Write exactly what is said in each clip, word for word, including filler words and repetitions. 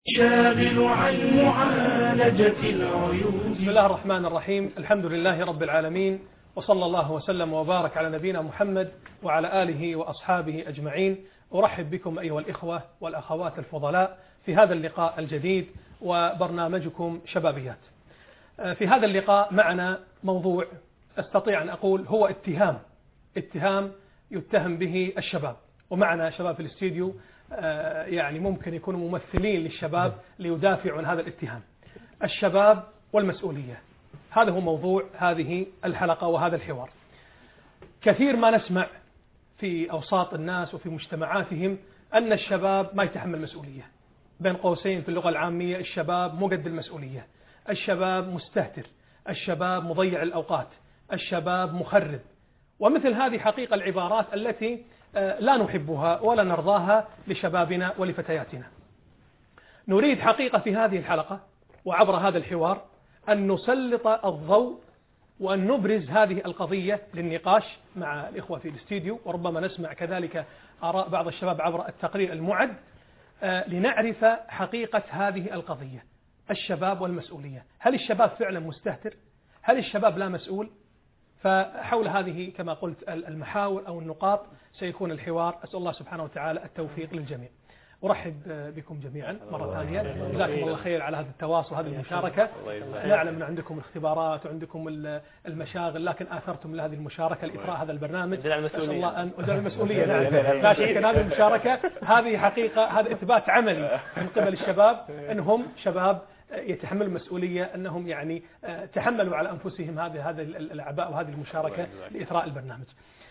شاغل عن معالجة العيوب. بسم الله الرحمن الرحيم. الحمد لله رب العالمين، وصلى الله وسلم وبارك على نبينا محمد وعلى آله وأصحابه أجمعين. أرحب بكم أيها الإخوة والأخوات الفضلاء في هذا اللقاء الجديد وبرنامجكم شبابيات. في هذا اللقاء معنا موضوع أستطيع أن أقول هو اتهام اتهام يتهم به الشباب، ومعنا شباب في الاستديو يعني ممكن يكونوا ممثلين للشباب ليدافعوا عن هذا الاتهام. الشباب والمسؤولية، هذا هو موضوع هذه الحلقة وهذا الحوار. كثير ما نسمع في أوساط الناس وفي مجتمعاتهم أن الشباب ما يتحمل مسؤولية، بين قوسين في اللغة العامية الشباب مو قد المسؤولية، الشباب مستهتر، الشباب مضيع الأوقات، الشباب مخرب، ومثل هذه حقيقة العبارات التي لا نحبها ولا نرضاها لشبابنا ولفتياتنا. نريد حقيقة في هذه الحلقة وعبر هذا الحوار أن نسلط الضوء وأن نبرز هذه القضية للنقاش مع الإخوة في الاستديو، وربما نسمع كذلك آراء بعض الشباب عبر التقرير المعد لنعرف حقيقة هذه القضية. الشباب والمسؤولية، هل الشباب فعلا مستهتر؟ هل الشباب لا مسؤول؟ فحول هذه كما قلت المحاور أو النقاط سيكون الحوار. أسأل الله سبحانه وتعالى التوفيق للجميع. أرحب بكم جميعا مرة ثانية، جزاكم الله خير على هذا التواصل وهذه المشاركة. نعلم أن عندكم الاختبارات وعندكم المشاغل، لكن آثرتم لهذه المشاركة لإطراء هذا البرنامج. أسأل الله أن ودل المسؤولية نعم لا شك أن هذه المشاركة هذه حقيقة، هذا إثبات عملي من قبل الشباب أنهم شباب يتحمل المسؤولية، أنهم يعني تحملوا على أنفسهم هذه هذه الأعباء وهذه المشاركة لإثراء البرنامج.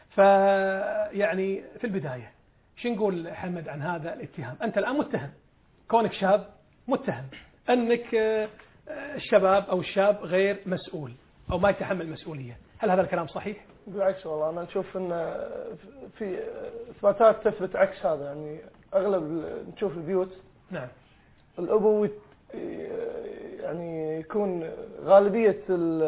فيعني في البداية شو نقول حمد عن هذا الاتهام؟ أنت الآن متهم، كونك شاب متهم أنك الشباب أو الشاب غير مسؤول أو ما يتحمل مسؤولية. هل هذا الكلام صحيح؟ بالعكس والله أنا أشوف أن في إثباتات تثبت عكس هذا. يعني أغلب نشوف البيوت نعم الأبو يعني يكون غالبية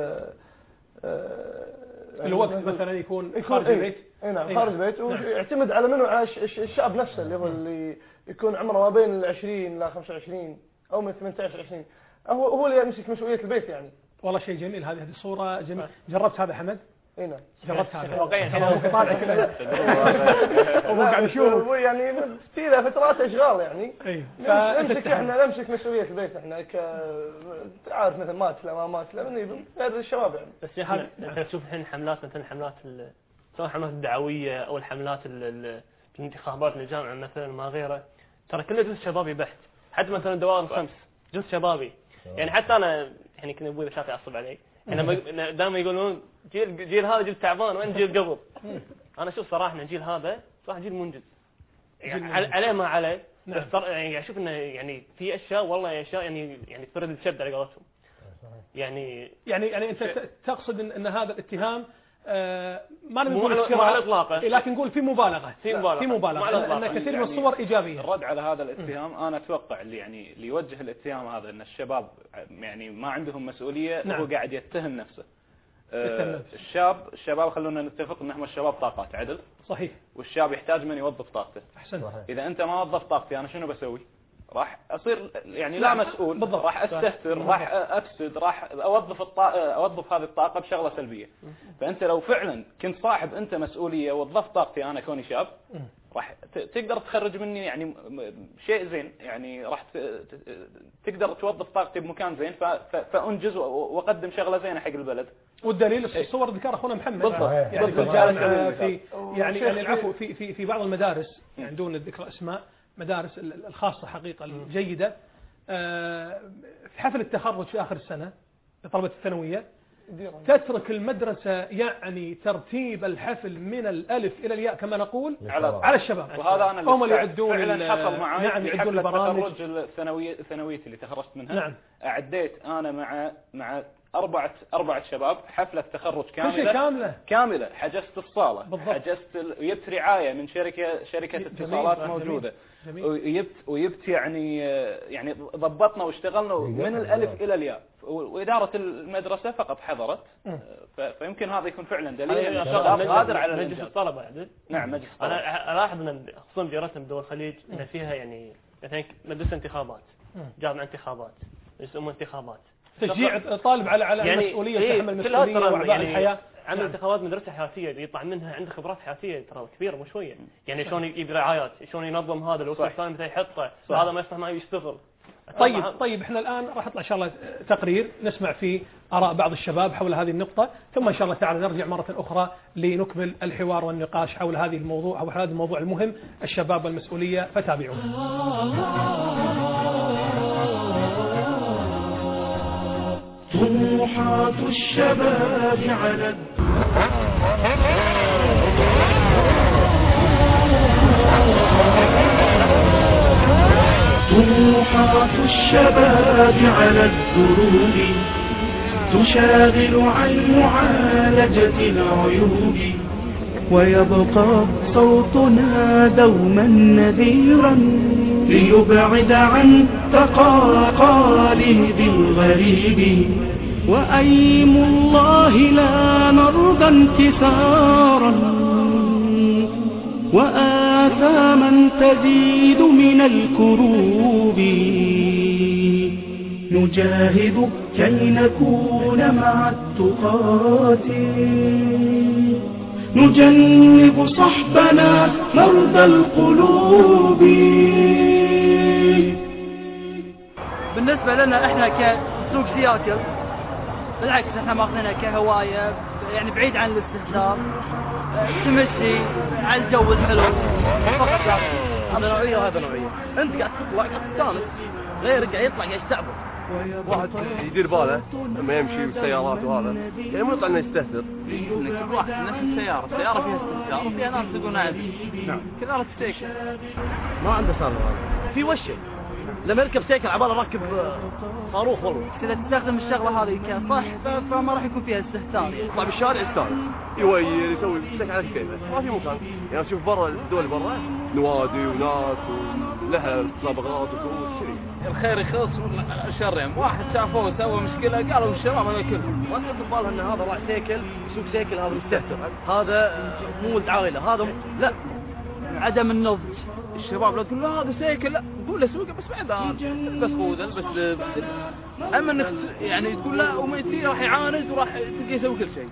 الوقت مثلا يكون خارج البيت. اي نعم خارج البيت، ويعتمد على منو؟ على الشاب نفسه اللي هو اللي يكون عمره ما بين العشرين إلى خمسة وعشرين أو من ثمانية عشر عشرين، هو هو اللي يمسك مسؤولية البيت. يعني والله شيء جميل، هذه هذه الصورة جميلة. جربت هذا حمد؟ اي نعم جربت هذا واقعيا طالع كذا وهو قاعد يشوف يعني في له فترات اشغال. يعني فنمسك احنا نمسك مسؤوليه البيت، احنا ك تعرف مثل مات لا ما مات لا من غير الشباب. يعني بس احنا احنا نشوف الحين حملات مثل حملات سواء حملات الدعويه او الحملات الانتخابات للجامعه مثلا ما غيره، ترى كله جزء شبابي بحت. حتى مثلا دوائر الخمس جزء شبابي. يعني حتى انا يعني كنا ابوي شاطر يعصب علي، يعني دائما يقولون جيل جيل هذا جيل تعبان وين جيل قبل. انا اشوف صراحه ان الجيل هذا صراحه جيل منجز، يعني عليه ما عليه. بس يعني اشوف انه يعني في اشياء والله اشياء يعني يعني تفرد الشد على قولتهم. يعني يعني يعني انت تقصد ان هذا الاتهام آه ما نقول على اطلاقه، لكن نقول في مبالغه في مبالغه في مبالغه ان كثير من الصور ايجابيه. الرد على هذا الاتهام انا اتوقع اللي يعني اللي يوجه الاتهام هذا ان الشباب يعني ما عندهم مسؤوليه. نعم. هو قاعد يتهم نفسه. آه الشاب الشباب خلونا نتفق ان هم الشباب طاقات عدل صحيح، والشاب يحتاج من يوظف طاقته. احسنت. اذا انت ما وظفت طاقتي انا شنو بسوي؟ راح اصير يعني لا مسؤول بالضبط. راح استهتر، راح افسد، راح اوظف الطاقه اوظف هذه الطاقه بشغله سلبيه. فانت لو فعلا كنت صاحب انت مسؤوليه وظفت طاقتي انا كوني شاب راح تقدر تخرج مني يعني شيء زين، يعني راح تقدر توظف طاقتي بمكان زين فانجز واقدم شغله زينه حق البلد. والدليل الصور ذكر اخونا محمد بالضبط. يعني بالضبط. في يعني يعني العفو في في في بعض المدارس يعني دون ذكر اسماء مدارس الخاصة حقيقة الجيدة في حفل التخرج في آخر السنة لطلبة الثانوية تترك المدرسة يعني ترتيب الحفل من الألف إلى الياء كما نقول على, على الشباب. وهذا أنا هم اللي يعدون فعلا حصل معي. نعم يعدون البرامج. التخرج الثانوية ثانويتي اللي تخرجت منها. نعم. أعديت أنا مع مع أربعة أربعة شباب حفلة تخرج كاملة كاملة كاملة حجزت الصالة بالضبط. حجزت وجبت رعاية من شركة شركة اتصالات موجودة جميل. وجبت وجبت يعني يعني ضبطنا واشتغلنا من الألف إلى الياء، وإدارة المدرسة فقط حضرت. فيمكن هذا يكون فعلا دليل أن الشباب قادر على مجلس الطلبة عدل. نعم مجلس الطلبة. أنا ألاحظ أن خصوصا في رسم دول الخليج أن فيها يعني مثلا مدرسة انتخابات جامعة انتخابات يسمون انتخابات تشجيع الطالب على على يعني المسؤولية إيه تحمل المسؤولية وأعباء يعني الحياة. عمل انتخابات مدرسة حياتية يطلع منها عنده خبرات حياتية ترى كبيرة مو شوية يعني شلون يجيب رعايات شلون ينظم هذا لو الثاني متى يحطه هذا ما يصلح ما يشتغل. طيب طيب احنا الآن راح نطلع إن شاء الله تقرير نسمع فيه آراء بعض الشباب حول هذه النقطة ثم إن شاء الله تعالى نرجع مرة أخرى لنكمل الحوار والنقاش حول هذه الموضوع أو هذا الموضوع المهم الشباب والمسؤولية فتابعونا. طموحات الشباب على طموحات الشباب على الدروب تشاغل عن معالجة العيوب ويبقى صوتنا دوما نذيرا ليبعد عن تقاليد الغريب وأيم الله لا نرضى انكسارا وآثاما تزيد من الكروب نجاهد كي نكون مع التقات نجنب صحبنا مرضى القلوب. بالنسبة لنا احنا كسوق سياتل بالعكس احنا ماخذينها كهواية يعني بعيد عن الاستهتار تمشي على الجو الحلو فقط. هذا نوعية وهذا نوعية. انت قاعد تطلع قاعد تستانس غيرك قاعد يطلع قاعد يستعبط. واحد يدير باله لما يمشي بالسيارات وهذا يعني مو يطلع انه يستهتر. انك كل واحد نفس السيارة، السيارة فيها استهتار وفيها ناس يقولون عادي. نعم. كذلك السيكل ما عنده صار هذا. في وشه لما يركب سيكل عباله راكب صاروخ والله. اذا تستخدم الشغله هذه كصح فما راح يكون فيها استهتار. يطلع بالشارع يستانس يويل يسوي يسك على كيفه ما في مكان. يعني تشوف برا الدول برا نوادي وناس ولها مسابقات وكؤوس كذي. الخير يخلص والشر يعني. واحد شافوه وسوى مشكله قالوا الشباب هذا كلهم ما تحط ببالها ان هذا راح سيكل يسوق سيكل هذا مستهتر هذا مو ولد عائله هذا لا عدم النضج. الشباب لا تقول لا هذا سيكل لا قول له سوقه بس بعد بس خوذه بس اما انك يعني تقول لا وما يصير راح يعاند وراح تلقى يسوي كل شيء.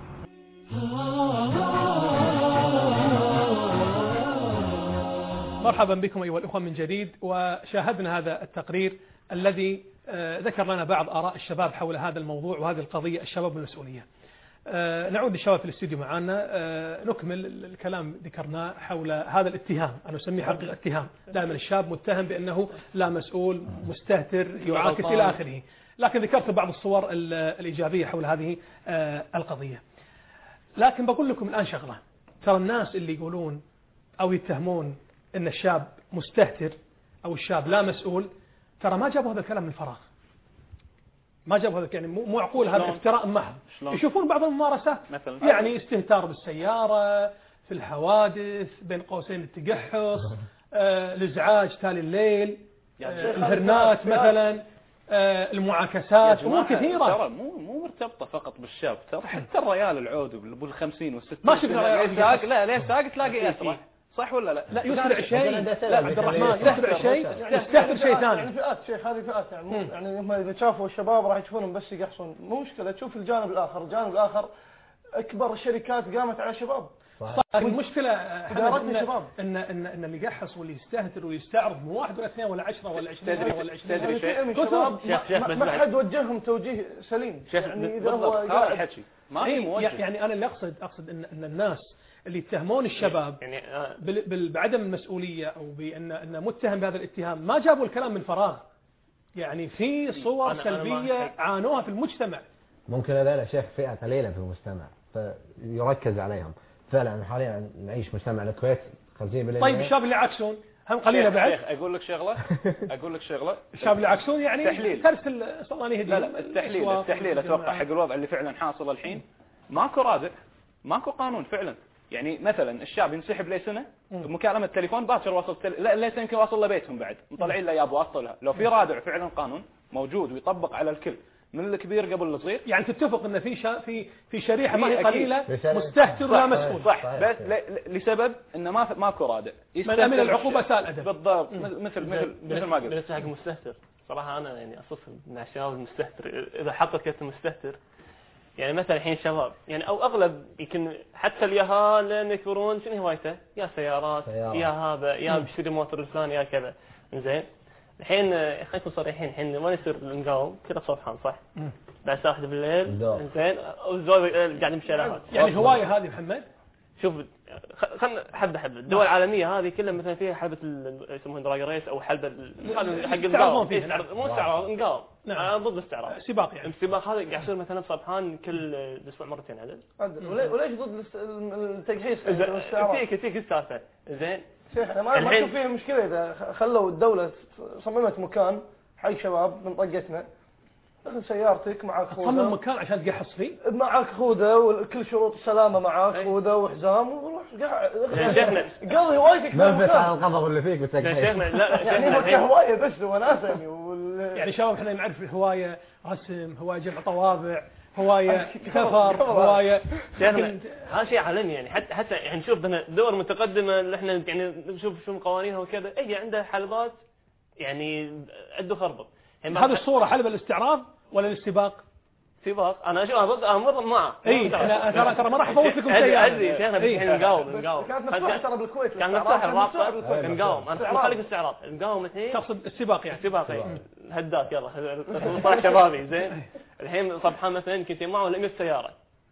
مرحبا بكم أيها الأخوة من جديد. وشاهدنا هذا التقرير الذي ذكر لنا بعض آراء الشباب حول هذا الموضوع وهذه القضية الشباب والمسؤولية. نعود للشباب في الاستوديو معنا نكمل الكلام ذكرناه حول هذا الاتهام. أنا أسميه حقيقة اتهام. دائما الشاب متهم بأنه لا مسؤول مستهتر يعاكس إلى آخره. لكن ذكرت بعض الصور الإيجابية حول هذه القضية. لكن بقول لكم الآن شغلة. ترى الناس اللي يقولون أو يتهمون أن الشاب مستهتر أو الشاب لا مسؤول ترى ما جابوا هذا الكلام من فراغ. ما جابوا هذا يعني مو معقول هذا افتراء محض. يشوفون بعض الممارسات يعني استهتار بالسيارة في الحوادث بين قوسين التجحص آه، الازعاج تالي الليل آه، الهرنات مثلا آه، المعاكسات امور كثيره. ترى مو مو مرتبطه فقط بالشاب ترى حتى الريال العود ابو الخمسين والستين ما شفت ساق لا ليه ساق تلاقي اسرع صح ولا لا؟ لا يسرع شيء لا عبد الرحمن يسرع شيء يستهتر شيء ثاني. يعني فئات شيخ هذه فئات يعني يعني هم اذا شافوا الشباب راح يشوفونهم بس يقحصون مو مشكله. تشوف الجانب الاخر الجانب الاخر اكبر الشركات قامت على شباب. صح. المشكلة إن, إن, إن, إن اللي يقحص واللي يستهتر ويستعرض مو واحد ولا اثنين ولا عشرة ولا عشرين ولا عشرين. تدري شيء شباب ما حد وجههم توجيه سليم. يعني إذا هو قاعد حكي ما هي موجه. يعني أنا اللي أقصد أقصد إن, إن الناس اللي يتهمون الشباب يعني بعدم المسؤولية أو بأن أن متهم بهذا الاتهام ما جابوا الكلام من فراغ. يعني في صور أنا سلبية أنا عانوها في المجتمع. ممكن هذا شيخ فئة قليلة في المجتمع فيركز عليهم. فعلا حاليا نعيش مجتمع الكويت خمسين بالمئة. طيب الشباب اللي عكسون هم قليلة بعد. شيخ أقول لك شغلة أقول لك شغلة الشباب اللي عكسون يعني تحليل ترسل صلاني هدية. لا لا التحليل التحليل أتوقع حق الوضع اللي فعلا حاصل الحين ماكو رادع ماكو قانون فعلا. يعني مثلا الشاب ينسحب لي سنة بمكالمة تليفون باكر واصل تل... لا ليس يمكن واصل لبيتهم بعد مطلعين له يا ابو وصلها. لو في رادع فعلا قانون موجود ويطبق على الكل من الكبير قبل الصغير. يعني تتفق ان في شا... في في شريحه قليله مستهتر ولا مسؤول. صح, صح بس ل... لسبب انه ما ماكو رادع من العقوبه سال ادب بالضبط. مثل مثل مثل ما قلت بس حق مستهتر صراحة أنا يعني أصف مع الشباب المستهتر إذا حطت كلمة المستهتر. يعني مثلا الحين شباب يعني أو أغلب يمكن حتى اليهال لين يكبرون شنو هوايته؟ يا سيارات سيارة. يا هذا يا بشتري موتور الفلاني يا كذا. إنزين الحين خلينا نكون صريحين الحين ما يصير نقاوم كذا صبحان صح؟ بعد الساعة واحدة بالليل إنزين والزوج قاعد يمشي على يعني هواية هذه محمد؟ شوف خلنا حبه حبه الدول العالميه هذه كلها مثلا فيها حلبه يسمونها دراج ريس او حلبه حق النقاوم مو استعراض نقاوم انا ضد الاستعراض سباق يعني السباق هذا قاعد يصير مثلا صبحان كل اسبوع مرتين عدد وليش ضد التجهيز فيك فيك السالفه زين شيخ انا ما اشوف فيها مشكله اذا خلوا الدوله صممت مكان حق شباب من طقتنا اخذ سيارتك معك خوذه تصمم مكان عشان تقحص فيه معك خوذه وكل شروط السلامه معك خوذه وحزام وروح قاعد قضي هوايتك ما بس على القبض اللي فيك بتقحص لا يعني هو كهوايه بس وناسه يعني وال... يعني شباب احنا نعرف الهوايه رسم هوايه جمع طوابع هوايه سفر هوايه شيخنا هذا شيء عالمي يعني حتى حتى يعني نشوف الدول المتقدمه اللي احنا يعني نشوف شو قوانينها وكذا هي عندها حلبات يعني عنده خربط هذه الصوره حلبة الاستعراض ولا الاستباق؟ سباق انا شو ضد انا ضد معه اي احنا ترى ترى ما راح افوت لكم شيء عزيز شيخنا الحين نقاوم نقاوم كانت مفتوحه ترى بالكويت كان مفتوح الرابطه نقاوم انا خليك استعراض نقاوم الحين تقصد السباق يعني السباق هداك يلا طلع شبابي زين الحين صبحان مثلا كنت معه ولا مية سياره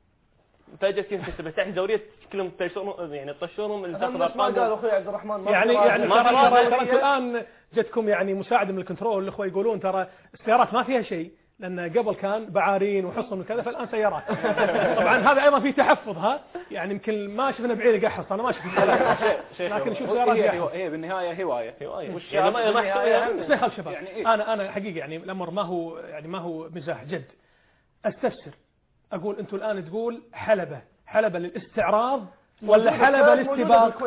فجاه كنت تحت دوريه كلهم يطشرون يعني يطشرون اللي تاخذ ارقام قال اخوي عبد الرحمن يعني يعني ترى ترى الان جتكم يعني مساعده من الكنترول الاخوه يقولون ترى السيارات ما فيها شيء لان قبل كان بعارين وحصن وكذا فالان سيارات طبعا هذا ايضا في تحفظ ها يعني يمكن ما شفنا بعيد يقحص انا ما شفت لكن نشوف سيارات هي بالنهايه هوايه هوايه وش يعني ما ما خل شباب انا انا حقيقه يعني الامر ما هو يعني ما هو مزاح جد استفسر اقول انتم الان تقول حلبه حلبه للاستعراض ولا حلبة للاستباق؟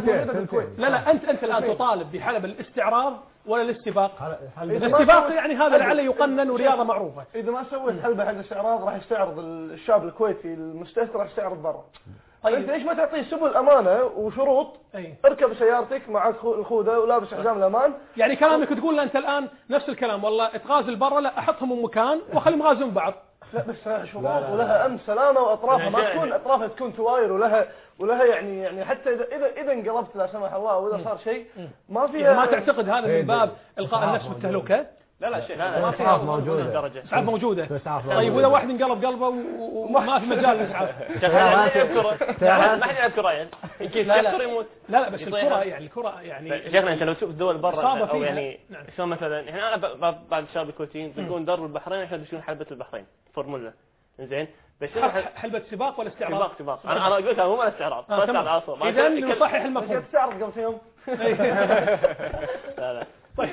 لا لا أنت أنت الآن تطالب بحلبة الاستعراض ولا الاستباق؟ الاستباق يعني هذا لعله يقنن ورياضة معروفة. إذا ما سويت حلبة حق الاستعراض راح يستعرض الشاب الكويتي المستهتر راح يستعرض برا. طيب أنت ليش ما تعطيه سبل أمانة وشروط؟ أي. اركب سيارتك معك الخوذة ولابس حزام الأمان. يعني كلامك تقول أنت الآن نفس الكلام والله اتغازل برا لا أحطهم بمكان وأخليهم غازلون بعض. لا بس شروط ولها أمن سلامة وأطرافها ما تكون أطرافها تكون تواير ولها ولها يعني يعني حتى إذا إذا إذا انقلبت لا سمح الله وإذا صار شيء ما فيها ما تعتقد هذا من باب إلقاء النفس بالتهلكة؟ لا لا شيء ما فيها موجودة إسعاف موجودة طيب وإذا واحد انقلب قلبه وما في مجال للإسعاف ما حد يلعب كرة يعني يمكن يكسر يموت لا لا بس الكرة يعني الكرة يعني شيخنا أنت لو تشوف الدول برا أو يعني شلون مثلا إحنا أنا بعد الشباب الكويتيين بيكون درب البحرين إحنا بنشوف حلبة البحرين فورمولا زين بس حلبة سباق ولا استعراض؟ سباق سباق انا انا قلت مو استعراض ما استعراض عاصم اذا نصحح المفهوم استعرض قبل يوم لا لا طيب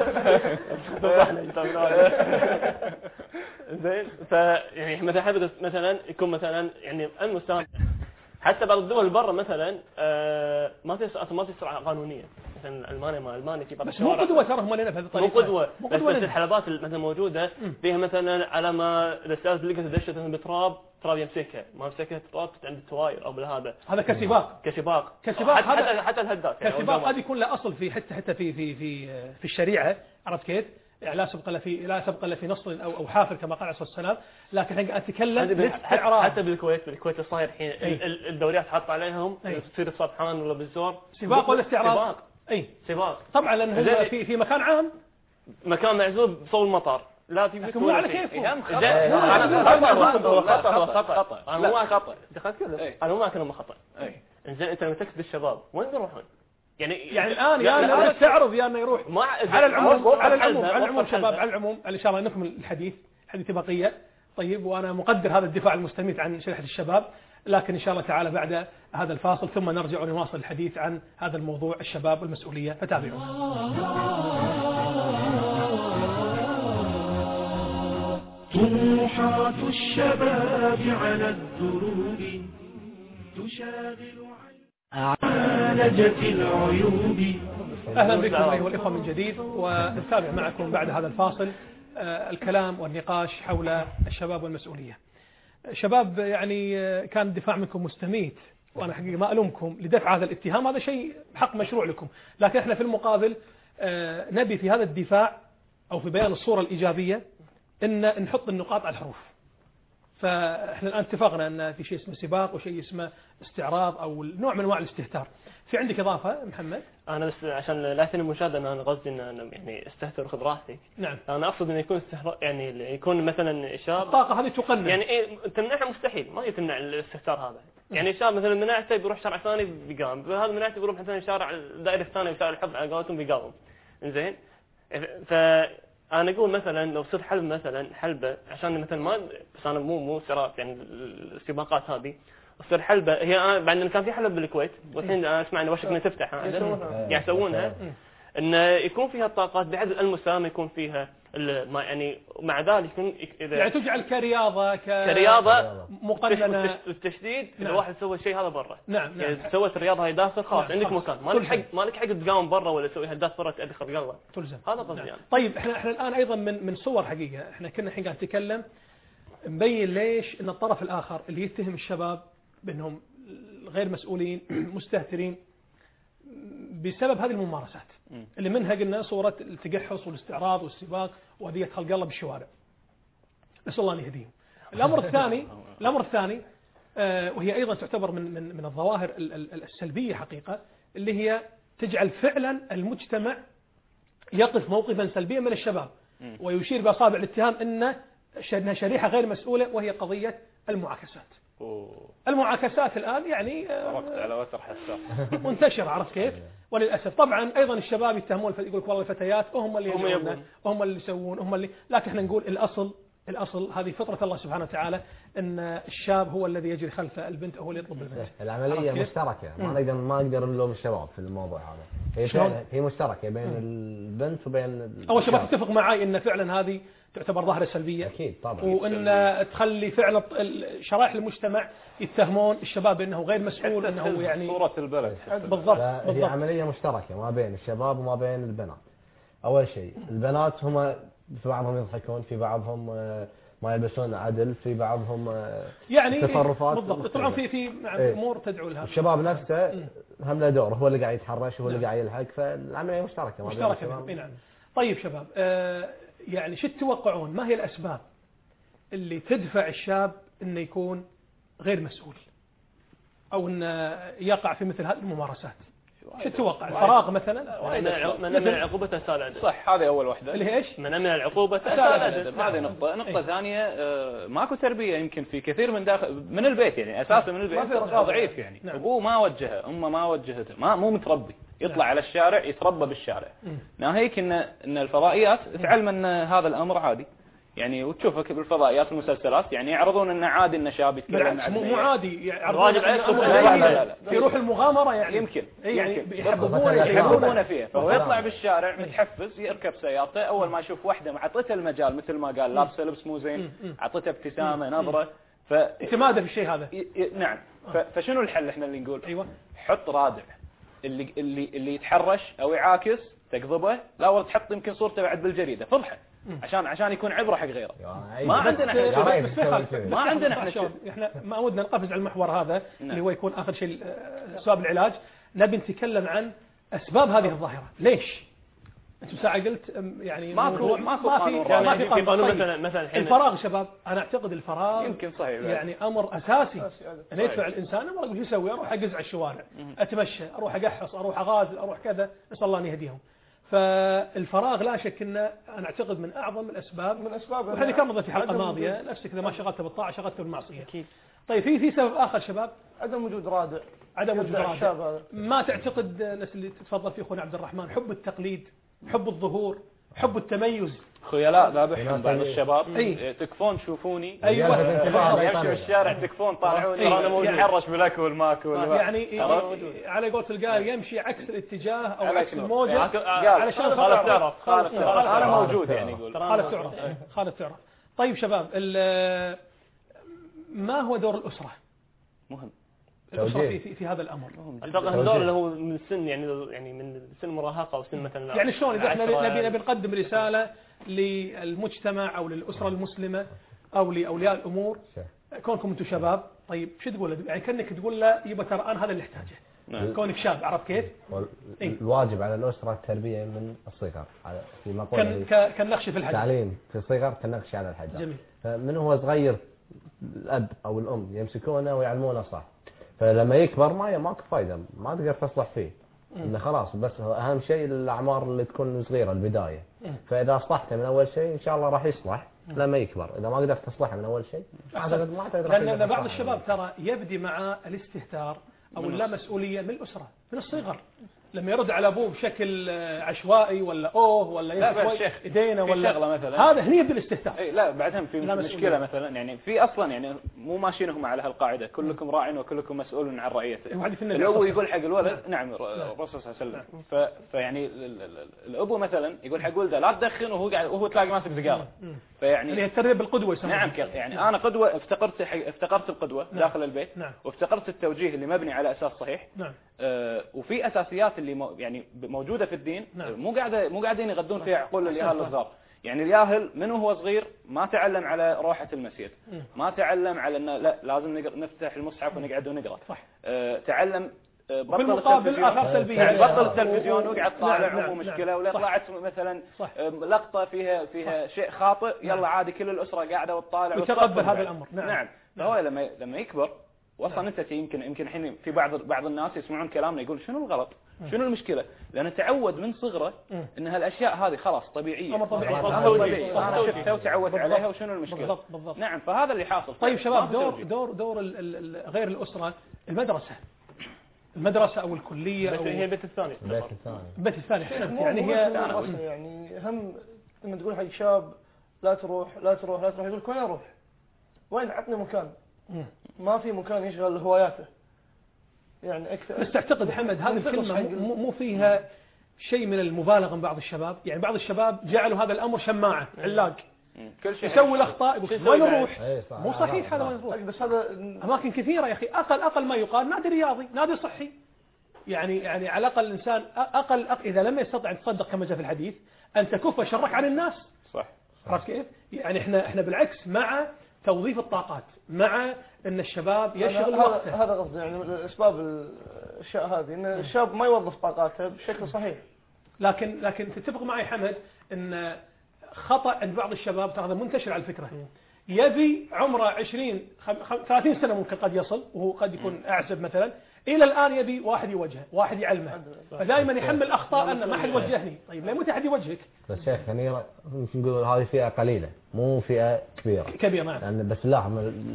زين ف يعني مثلا حلبة مثلا يكون مثلا يعني المستوى حتى بعض الدول برا مثلا آه ما تصير ما تصير قانونيه مثلا المانيا ما المانيا في بعض بس مو قدوه ترى هم لنا بهذه الطريقه مو قدوه بس, بس الحلبات مثلا موجوده فيها مثلا على ما الاستاذ لقت دشت مثلا بتراب تراب يمسكها ما مسكها تراب عند التواير او بالهذا هذا كسباق كسباق كسباق حتى حتى, حتى الهداف يعني كسباق قد يكون له اصل في حتى حتى في في في في الشريعه عرفت كيف؟ يعني لا سبق له في لا سبق له في نص او او حافر كما قال عليه الصلاه والسلام لكن احنا اتكلم بالاستعراض حتى بالكويت بالكويت صاير الحين الدوريات حط عليهم تصير صبحان ولا بالزور سباق ولا استعراض سباق اي سباق طبعا لانه في في مكان عام مكان معزول بصوب المطار لا في مو على كيفهم هو خطا هو خطا انا مو خطا دخلت كذا انا مو ماكن خطا انزين انت لما تكتب الشباب وين بيروحون يعني يعني الان يا انه يستعرض يا انه يروح على العموم على العموم على العموم شباب على العموم ان شاء الله نكمل الحديث حديث بقيه طيب وانا مقدر هذا الدفاع المستميت عن شريحه الشباب لكن ان شاء الله تعالى بعد هذا الفاصل ثم نرجع ونواصل الحديث عن هذا الموضوع الشباب والمسؤوليه فتابعوا طموحات الشباب على الدروب تشاغل عالجة العيوب. أهلا بكم أيها الإخوة من جديد ونتابع معكم بعد هذا الفاصل الكلام والنقاش حول الشباب والمسؤولية. شباب يعني كان الدفاع منكم مستميت وأنا حقيقة ما ألومكم لدفع هذا الاتهام هذا شيء حق مشروع لكم لكن إحنا في المقابل نبي في هذا الدفاع أو في بيان الصورة الإيجابية إن نحط النقاط على الحروف. فإحنا الآن اتفقنا أن في شيء اسمه سباق وشيء اسمه استعراض أو نوع من أنواع الاستهتار. في عندك إضافة محمد؟ أنا بس عشان لا يتم المشاهدة أنا قصدي إن أنا يعني استهتر وخذ راحتك. نعم. أنا أقصد إنه يكون استهتار يعني يكون مثلا شاب الطاقة هذه تقنن. يعني إيه تمنعها مستحيل ما تمنع الاستهتار هذا. يعني شاب مثلا مناعته بيروح شارع ثاني بيقاوم، هذا مناعته بيروح مثلا شارع الدائرة الثانية وشارع الحب على قولتهم بيقاوم. إنزين. فأنا أقول مثلا لو صرت حلب مثلا حلبة عشان مثلا ما بس أنا مو مو سرات يعني السباقات هذه تصير حلبة هي أنا بعدين كان في حلب بالكويت والحين أنا أسمع إن وشك إنها تفتح قاعد يسوونها إنه يكون فيها الطاقات بعد المساهمة يكون فيها ما يعني مع ذلك يكون إذا يعني تجعل كرياضة ك... كرياضة مقننة التشديد إذا نعم. واحد سوى الشيء هذا برا نعم نعم يعني سوت الرياضة هاي داخل خلاص نعم. عندك مكان ما لك حق ما لك حق تقاوم برا ولا تسوي هدات برا تدخل قلبك تلزم هذا قصدي نعم. يعني. طيب احنا احنا الآن أيضا من من صور حقيقة احنا كنا الحين قاعد نتكلم مبين ليش ان الطرف الآخر اللي يتهم الشباب بأنهم غير مسؤولين مستهترين بسبب هذه الممارسات اللي منها قلنا صورة التجحص والاستعراض والسباق وأذية خلق الله بالشوارع. نسأل الله أن يهديهم. الأمر الثاني الأمر الثاني آه وهي أيضا تعتبر من من من الظواهر السلبية حقيقة اللي هي تجعل فعلا المجتمع يقف موقفا سلبيا من الشباب ويشير بأصابع الاتهام أن شريحة غير مسؤولة وهي قضية المعاكسات. أوه. المعاكسات الآن يعني وقت على وتر حساس منتشر عرفت كيف؟ وللأسف طبعا أيضا الشباب يتهمون يقول والله الفتيات هم اللي هم يجون هم اللي يسوون هم اللي لكن احنا نقول الأصل الأصل هذه فطرة الله سبحانه وتعالى أن الشاب هو الذي يجري خلف البنت هو اللي يطلب البنت. العملية مشتركة ما نقدر ما نقدر نلوم الشباب في الموضوع هذا. هي هي مشتركة بين البنت وبين أول شباب تتفق معي أن فعلا هذه تعتبر ظاهرة سلبية. أكيد طبعا. وأن تخلي فعلا شرائح المجتمع يتهمون الشباب أنه غير مسؤول أنه يعني صورة البلد. بالضبط. هي عملية مشتركة ما بين الشباب وما بين البنات. أول شيء البنات هم في بعضهم يضحكون في بعضهم ما يلبسون عدل في بعضهم يعني تصرفات بالضبط طبعا في في أمور تدعو لها. الشباب نفسه هم له دور هو اللي قاعد يتحرش هو اللي قاعد يلحق فالعملية مشتركة ما بين مشتركة نعم. طيب شباب آه يعني شو تتوقعون ما هي الأسباب اللي تدفع الشاب إنه يكون غير مسؤول أو إنه يقع في مثل هذه الممارسات؟ شو تتوقع؟ الفراغ مثلا؟ من أمن العقوبة تسال صح هذه أول وحدة. اللي هي إيش؟ من أمن العقوبة تسال هذه نقطة. نقطة ثانية ماكو تربية يمكن في كثير من داخل من البيت يعني أساسا من البيت ضعيف يعني نعم. أبوه ما وجهه أمه ما وجهته ما مو متربي يطلع نعم. على الشارع يتربى بالشارع. ناهيك إن إن الفضائيات تعلم أن هذا الأمر عادي. يعني وتشوفك بالفضائيات المسلسلات يعني يعرضون انه عادي ان شاب يتكلم عن مو عادي يعرضون لا لا لا في روح المغامره يعني يمكن يعني يحببونه فيها فهو يطلع بالشارع متحفز يركب سيارته اول ما يشوف واحده معطته المجال مثل ما قال لابسه لبس مو زين اعطته ابتسامه نظره ف اعتماده في الشيء هذا نعم فشنو الحل احنا اللي نقول ايوه حط رادع اللي اللي اللي يتحرش او يعاكس تقضبه لا ورد تحط يمكن صورته بعد بالجريده فضحه عشان عشان يكون عبره حق غيره ما عندنا احنا ما عندنا احنا احنا ما ودنا نقفز على المحور هذا اللي هو يكون اخر شيء اسباب العلاج نبي نتكلم عن اسباب هذه الظاهره ليش انتم ساعه قلت يعني ماكو ماكو ما في ما في قانون مثلا مثلا الفراغ شباب انا اعتقد الفراغ يمكن صحيح يعني امر اساسي ان يدفع الانسان امر يقول يسوي اروح اقز على الشوارع اتمشى اروح اقحص اروح اغازل اروح كذا نسال الله ان يهديهم فالفراغ لا شك انه انا اعتقد من اعظم الاسباب من اسباب وحنا كنا في حلقه ماضيه نفسك اذا ما شغلت بالطاعه شغلت بالمعصيه اكيد طيب في في سبب اخر شباب عدم وجود رادع عدم وجود رادع ما تعتقد الناس اللي تتفضل فيه اخونا عبد الرحمن حب التقليد حب الظهور حب التميز خيلاء ذابحهم بعض الشباب أيه. تكفون شوفوني ايوه يمشوا بالشارع تكفون طالعوني انا موجود يحرش بالاكل والماكل يعني على قولة القائل يمشي عكس الاتجاه او عكس الموجه علشان خالد تعرف خالد تعرف انا موجود يعني يقول خالد تعرف خالد تعرف طيب شباب ما هو دور الاسره مهم الأسرة في, في في هذا الأمر. أعتقد الدور اللي هو من سن يعني يعني من سن مراهقة أو سن مثلا. يعني شلون إذا إحنا نبي نبي نقدم رسالة للمجتمع أو للأسرة المسلمة أو لأولياء الأمور كونكم أنتم شباب طيب شو تقول له يعني كأنك تقول له يبقى ترى أنا هذا اللي أحتاجه نعم. كونك شاب، عرفت كيف؟ الواجب على الأسرة التربية من الصغر، في مقولة كالنقش في الحجر، تعليم في الصغر كالنقش على الحجر. جميل. فمن هو صغير الأب أو الأم يمسكونه ويعلمونه صح، فلما يكبر ما ماكو فايدة، ما تقدر تصلح فيه. إنه خلاص، بس أهم شيء الأعمار اللي تكون صغيرة البداية. فإذا أصلحته من أول شيء إن شاء الله راح يصلح لما يكبر. إذا ما قدرت تصلحه من أول شيء ما تقدر. لأن بعض الشباب ترى يبدي مع الاستهتار أو اللامسؤولية من الأسرة من الصغر، لما يرد على أبوه بشكل عشوائي ولا أوه ولا يسوي إيدينا ولا شغلة مثلا، هذا هني يبدي الاستهتار. إيه لا بعدهم في مشكلة مثلا، يعني في أصلا يعني مو ماشيينهم على هالقاعدة، كلكم راع وكلكم مسؤول عن رعيته. الأبو يقول حق الولد نعم الرسول صلى الله عليه وسلم، فيعني الأبو مثلا يقول حق ولده لا تدخن وهو قاعد وهو تلاقي ماسك سيجارة. فيعني يعني التربية بالقدوة. نعم يعني أنا قدوة، افتقرت افتقرت القدوة داخل البيت، وافتقرت التوجيه اللي مبني على أساس صحيح. نعم. آه وفي أساسيات اللي مو يعني موجودة في الدين. نعم. مو قاعدة مو قاعدين يغدون فيها عقول الياهل الصغار. يعني الياهل من وهو صغير ما تعلم على روحة المسجد، ما تعلم على أنه لا لازم نفتح المصحف ونقعد ونقرأ. صح. آه تعلم آه بطل التلفزيون، يعني بطل التلفزيون وقعد طالع عمو مشكلة، ولا طلعت مثلا آه لقطة فيها فيها شيء خاطئ، يلا عادي كل الأسرة قاعدة وتطالع وتقبل هذا الأمر. نعم. نعم. فهو لما لما يكبر وصلا انت يمكن يمكن الحين في بعض بعض الناس يسمعون كلامنا يقول شنو الغلط؟ شنو المشكلة؟ لأنه تعود من صغره ان هالاشياء هذه خلاص طبيعية. أمر طبيعي. انا شفتها وتعودت عليها وشنو المشكلة؟ بالضبط بالضبط. نعم فهذا اللي حاصل. طيب شباب، دور دور دور غير الأسرة، المدرسة المدرسة أو الكلية أو هي البيت الثاني. البيت الثاني. البيت الثاني يعني هي يعني هم لما تقول حق شاب لا تروح لا تروح لا تروح، يقول وين اروح؟ وين عطني مكان؟ ما في مكان يشغل هواياته يعني أكثر. بس تعتقد حمد هذه الكلمة مو, مو فيها شيء من المبالغة من بعض الشباب؟ يعني بعض الشباب جعلوا هذا الأمر شماعة علاق، كل شيء يسوي الأخطاء يقول وين نروح؟ مو صحيح هذا، وين نروح؟ بس هذا أماكن كثيرة يا أخي، أقل أقل ما يقال نادي رياضي، نادي صحي. يعني يعني على الأقل الإنسان أقل, أقل إذا لم يستطع أن تصدق كما جاء في الحديث أن تكف شرك عن الناس. صح. عرفت كيف؟ يعني إحنا إحنا بالعكس مع توظيف الطاقات، مع ان الشباب يشغل وقته. هذا قصدي يعني اسباب الاشياء هذه ان الشاب ما يوظف طاقاته بشكل صحيح. لكن لكن تتفق معي حمد ان خطأ عند بعض الشباب، ترى هذا منتشر على الفكرة، يبي عمره عشرين ثلاثين سنة ممكن قد يصل وهو قد يكون اعزب مثلا، الى الان يبي واحد يوجهه، واحد يعلمه، فدائما يحمل اخطاء ان ما حد وجهني. طيب لا متى حد يوجهك؟ بس شيخ يعني نقول هذه فئة قليلة مو فئة كبيرة. كبيرة نعم. يعني بس لا،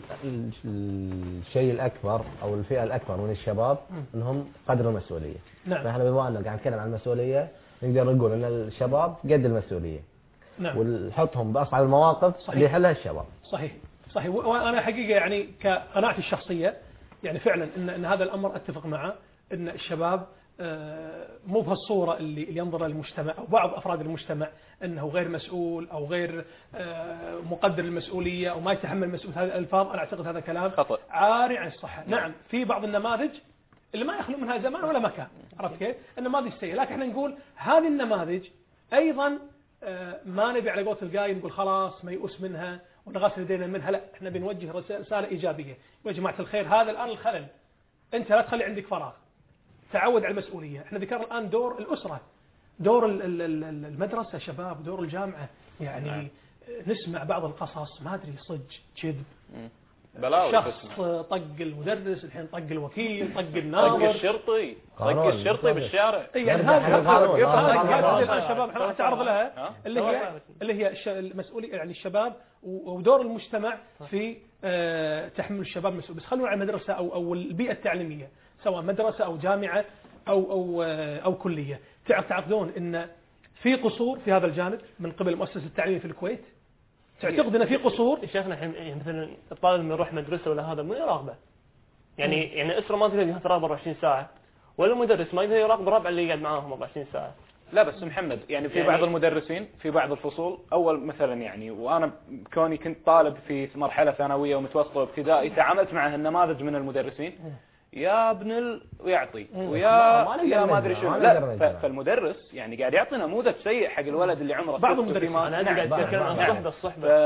الشيء الأكبر أو الفئة الأكبر من الشباب أنهم قدر المسؤولية. نعم. فإحنا بما أننا قاعد نتكلم عن المسؤولية نقدر نقول أن الشباب قد المسؤولية. نعم. ونحطهم بأصعب المواقف اللي يحلها الشباب. صحيح صحيح. وأنا حقيقة يعني كقناعتي الشخصية يعني فعلا إن, إن هذا الأمر أتفق معه، إن الشباب مو بهالصورة اللي, اللي ينظر المجتمع أو بعض أفراد المجتمع أنه غير مسؤول أو غير مقدر المسؤولية أو ما يتحمل مسؤولية. هذه الألفاظ أنا أعتقد هذا كلام خطأ عاري عن الصحة. نعم في بعض النماذج اللي ما يخلو منها زمان ولا مكان، عرفت كيف؟ النماذج سيئة، لكن احنا نقول هذه النماذج أيضا ما نبي على قولة القايل نقول خلاص ما يؤس منها ونغسل يدينا منها، لا احنا بنوجه رسالة إيجابية. يا جماعة الخير هذا الآن الخلل، أنت لا تخلي عندك فراغ، تعود على المسؤولية. احنا ذكرنا الآن دور الأسرة، دور المدرسة شباب، دور الجامعة. يعني نعم. نسمع بعض القصص ما أدري صج كذب، شخص طق المدرس، الحين طق الوكيل، طق الناظر، طق الشرطي، طق الشرطي بالشارع. يعني هذا الشباب احنا نتعرض لها اللي هي اللي هي المسؤولية يعني الشباب ودور المجتمع في تحمل الشباب مسؤول. بس خلونا على المدرسة أو أو البيئة التعليمية، سواء مدرسة أو جامعة أو أو أو كلية. تعتقدون إن في قصور في هذا الجانب من قبل مؤسسة التعليم في الكويت؟ تعتقد ان في قصور؟ شيخنا الحين مثلا الطالب من يروح مدرسه ولا هذا مو يراقبه، يعني مم. يعني اسره ما تقدر تراقب أربعة وعشرين ساعه، ولا المدرس ما يقدر يراقب الربع اللي يقعد معاهم أربعة وعشرين ساعه. لا بس محمد يعني في يعني بعض المدرسين في بعض الفصول اول مثلا يعني، وانا كوني كنت طالب في مرحله ثانويه ومتوسطه وابتدائي تعاملت مع النماذج من المدرسين مم. يا ابن ال... ويعطي ويا ما يا ما ادري شو. لا فالمدرس يعني قاعد يعطي نموذج سيء حق الولد اللي عمره بعض المدرسين انا قاعد اتكلم عن الصحبه الصحبه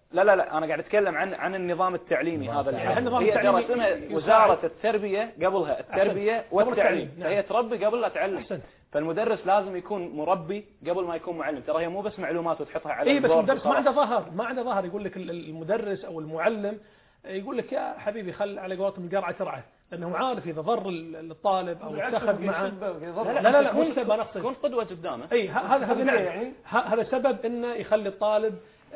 لا لا لا انا قاعد اتكلم عن عن النظام التعليمي هذا الحين. النظام هي التعليمي ترى اسمها يساعد. وزارة التربية، قبلها التربية أحسنت. والتعليم، نعم. فهي تربي قبل لا تعلم. أحسنت. فالمدرس لازم يكون مربي قبل ما يكون معلم. ترى هي مو بس معلومات وتحطها على اي بس البورد المدرس ما وخلاص. عنده ظهر، ما عنده ظهر يقول لك المدرس او المعلم يقول لك يا حبيبي خل على قولتهم القرعه ترعه، لانه عارف اذا ضر الطالب او اتخذ معه. لا لا لا مو سبب، انا اقصد تكون قدوة قدامه. اي هذا هذا نعم يعني هذا سبب انه يخلي الطالب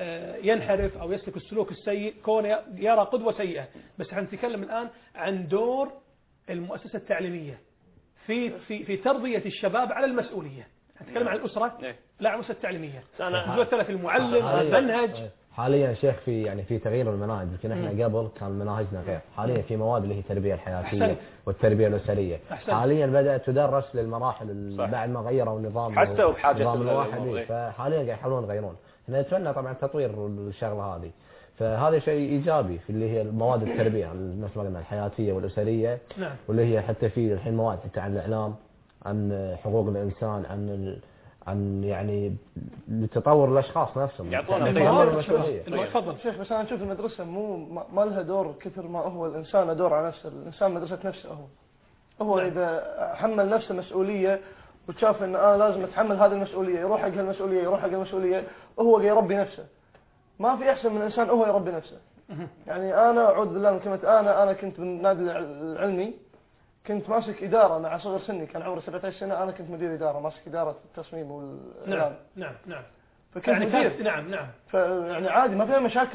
ينحرف او يسلك السلوك السيء كونه يرى قدوه سيئه. بس احنا نتكلم الان عن دور المؤسسه التعليميه في في في تربيه الشباب على المسؤوليه. نتكلم عن الاسره لا عن المؤسسه التعليميه. انا قلت لك المعلم المنهج. حاليا شيخ في يعني في تغيير المناهج، يمكن احنا قبل كان مناهجنا غير، حاليا في مواد اللي هي التربيه الحياتيه أحسن. والتربيه الاسريه، أحسن. حاليا بدات تدرس للمراحل بعد ما غيروا النظام حسوا بحاجه النظام الواحد، فحاليا قاعد يحاولون يغيرون. احنا نتمنى طبعا تطوير الشغله هذه، فهذا شيء ايجابي في اللي هي المواد التربيه مثل ما قلنا الحياتيه والاسريه. نعم. واللي هي حتى في الحين مواد عن الاعلام، عن حقوق الانسان، عن ال... عن يعني لتطور الاشخاص نفسهم. يعطونا تفضل شيخ. بس انا اشوف المدرسه مو ما لها دور كثر ما هو الانسان له دور على نفسه. الانسان مدرسه نفسه هو هو نعم. اذا حمل نفسه مسؤوليه وشاف ان انا لازم اتحمل هذه المسؤوليه، يروح حق المسؤوليه يروح حق المسؤوليه وهو يربي نفسه. ما في احسن من انسان هو يربي نفسه. يعني انا اعوذ بالله من كلمه انا انا كنت بالنادي العلمي، كنت ماسك إدارة مع صغر سني، كان عمري سبعة عشر سنة، أنا كنت مدير إدارة ماسك إدارة التصميم والإعلام. نعم نعم نعم. فكنت يعني مدير. نعم نعم. فيعني عادي ما فيها مشاكل،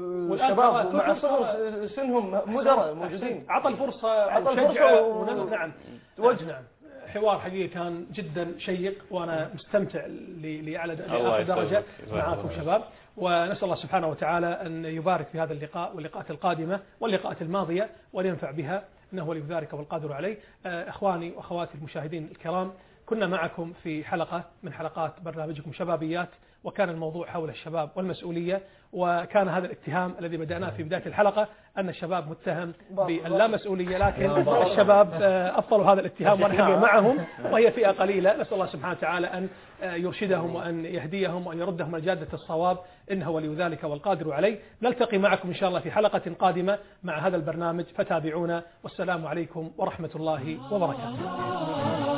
والشباب مع صغر سنهم مدراء موجودين. عطى الفرصة عطى الفرصة و... نعم توجه. نعم حوار حقيقي كان جدا شيق، وأنا مستمتع لأعلى درجة معاكم شباب، ونسأل الله سبحانه وتعالى أن يبارك في هذا اللقاء واللقاءات القادمة واللقاءات الماضية ولينفع بها، إنه ولي ذلك والقادر عليه. إخواني وأخواتي المشاهدين الكرام، كنا معكم في حلقة من حلقات برنامجكم شبابيات، وكان الموضوع حول الشباب والمسؤولية، وكان هذا الاتهام الذي بدأناه في بداية الحلقة أن الشباب متهم باللامسؤولية، لكن الشباب أبطلوا هذا الاتهام ونحن معهم، وهي فئة قليلة. نسأل الله سبحانه وتعالى أن يرشدهم وأن يهديهم وأن يردهم إلى جادة الصواب، إنه ولي ذلك والقادر عليه. نلتقي معكم إن شاء الله في حلقة قادمة مع هذا البرنامج، فتابعونا، والسلام عليكم ورحمة الله وبركاته.